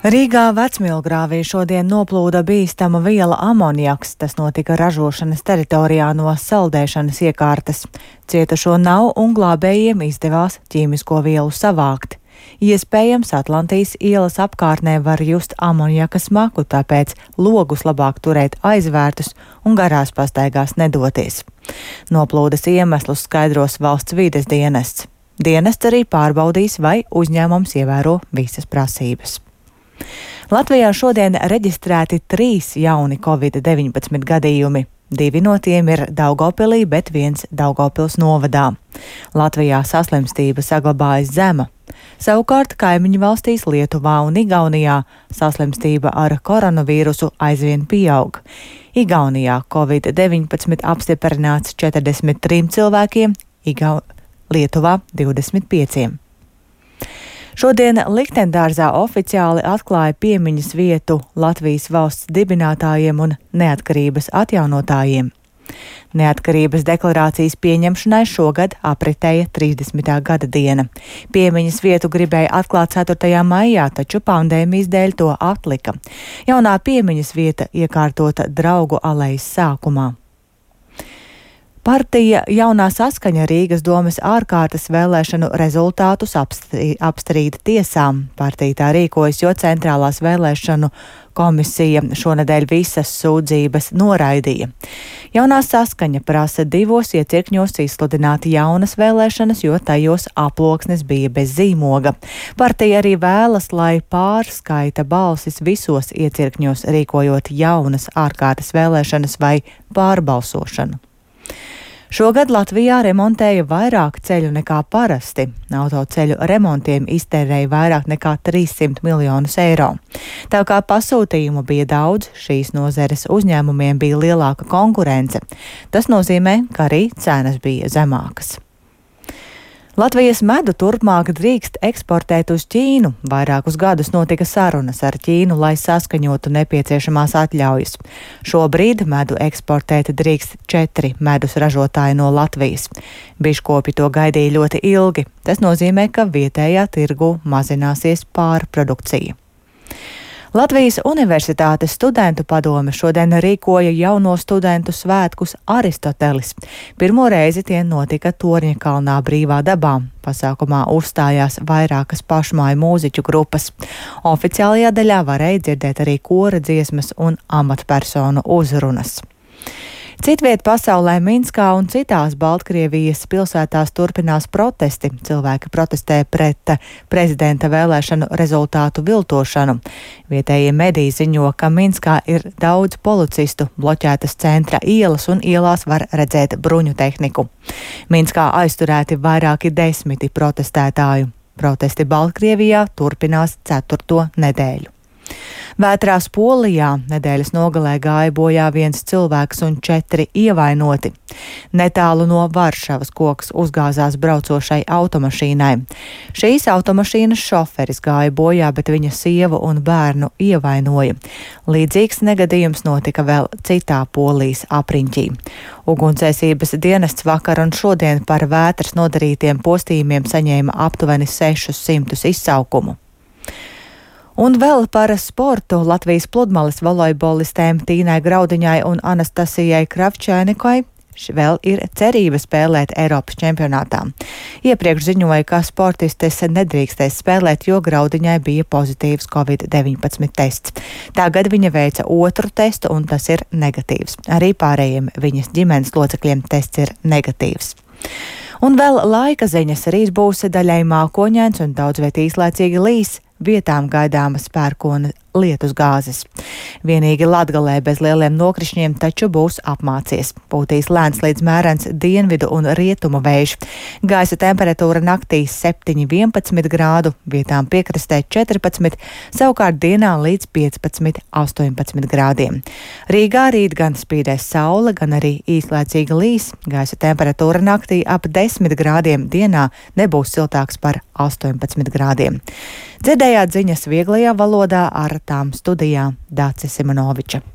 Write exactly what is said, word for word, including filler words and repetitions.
Rīgā Vecmilgrāvī šodien noplūda bīstama viela amoniaks. Tas notika ražošanas teritorijā no saldēšanas iekārtas. Cietušo nav un glābējiem izdevās ķīmisko vielu savākt. Iespējams, Atlantijas ielas apkārtnē var just amoniaka smaku, tāpēc logus labāk turēt aizvērtus un garās pastaigās nedoties. Noplūdes iemeslus skaidros valsts vides dienests. Dienests arī pārbaudīs, vai uzņēmums ievēro visas prasības. Latvijā šodien reģistrēti trīs jauni covid deviņpadsmit gadījumi. Divi no tiem ir Daugavpilī, bet viens Daugavpils novadā. Latvijā saslimstība saglabājas zema. Savukārt kaimiņu valstīs Lietuvā un Igaunijā saslimstība ar koronavīrusu aizvien pieaug. Igaunijā covid deviņpadsmit apstiprināts četrdesmit trim cilvēkiem, Igau... Lietuvā divdesmit pieciem. Šodien Likteņdārzā oficiāli atklāja piemiņas vietu Latvijas valsts dibinātājiem un neatkarības atjaunotājiem. Neatkarības deklarācijas pieņemšanai šogad apritēja trīsdesmitā gada diena. Piemiņas vietu gribēja atklāt ceturtajā maijā, taču pandēmijas dēļ to atlika. Jaunā piemiņas vieta iekārtota Draugu alejas sākumā. Partija Jaunā saskaņa Rīgas domes ārkārtas vēlēšanu rezultātus apstrīda tiesām. Partija tā rīkojas, jo centrālās vēlēšanu komisija šonedēļ visas sūdzības noraidīja. Jaunā saskaņa prasa divos iecirkņos izsludināt jaunas vēlēšanas, jo tajos aploksnes bija bez zīmoga. Partija arī vēlas, lai pārskaita balsis visos iecirkņos, rīkojot jaunas ārkārtas vēlēšanas vai pārbalsošanu. Šogad Latvijā remontēja vairāk ceļu nekā parasti. Autoceļu remontiem iztērēja vairāk nekā trīssimt miljonus eiro. Tā kā pasūtījumu bija daudz, šīs nozares uzņēmumiem bija lielāka konkurence. Tas nozīmē, ka arī cenas bija zemākas. Latvijas medu turpmāk drīkst eksportēt uz Ķīnu. Vairākus gadus notika sarunas ar Ķīnu, lai saskaņotu nepieciešamās atļaujas. Šobrīd medu eksportēt drīkst četri medus ražotāji no Latvijas. Biškopi to gaidīja ļoti ilgi. Tas nozīmē, ka vietējā tirgu mazināsies pārprodukcija. Latvijas Universitātes studentu padome šodien rīkoja jauno studentu svētkus Aristotelis. Pirmo reizi tie notika Torņakalnā brīvā dabā. Pasākumā uzstājās vairākas pašmāju mūziķu grupas. Oficiālajā daļā varēja dzirdēt arī kora dziesmas un amatpersonu uzrunas. Citviet pasaulē Minskā un citās Baltkrievijas pilsētās turpinās protesti. Cilvēki protestē pret prezidenta vēlēšanu rezultātu viltošanu. Vietējie mediji ziņo, ka Minskā ir daudz policistu, bloķētas centra ielas un ielās var redzēt bruņu tehniku. Minskā aizturēti vairāki desmiti protestētāju. Protesti Baltkrievijā turpinās ceturto nedēļu. Vētrās Polijā nedēļas nogalē gāja bojā viens cilvēks un četri ievainoti. Netālu no Varšavas koks uzgāzās braucošai automašīnai. Šīs automašīnas šoferis gāja bojā, bet viņa sievu un bērnu ievainoja. Līdzīgs negadījums notika vēl citā Polijas apriņķī. Ugunsdzēsības dienests vakar un šodien par vētras nodarītiem postījumiem saņēma aptuveni sešus simtus izsaukumu. Un vēl par sportu. Latvijas pludmales volejbolistēm Tīnai Graudiņai un Anastasijai Kravčēnikai vēl ir cerība spēlēt Eiropas čempionātā. Iepriekš ziņoja, ka sportistes nedrīkstēs spēlēt, jo Graudiņai bija pozitīvs covid deviņpadsmit tests. Tagad viņa veica otru testu, un tas ir negatīvs. Arī pārējiem viņas ģimenes locekļiem tests ir negatīvs. Un vēl laika ziņas. Rīt būs daļai mākoņains un daudz viet īslaicīgi līs. Vietām gaidāmas pērkona lietus gāzes. Vienīgi Latgalē bez lieliem nokrišņiem, taču būs apmācies. Pūtīs lēns līdz mērens dienvidu un rietumu vējš. Gaisa temperatūra naktī septiņi vienpadsmit grādu, vietām piekrastē četrpadsmit, savukārt dienā līdz piecpadsmit astoņpadsmit grādiem. Rīgā rīt gan spīdēs saule, gan arī īslaicīgi līs. Gaisa temperatūra naktī ap desmit grādiem, dienā nebūs siltāks par astoņpadsmit grādiem. Dzirdējāt ziņas vieglajā valodā, ar tām studijā Dācis Simonoviča.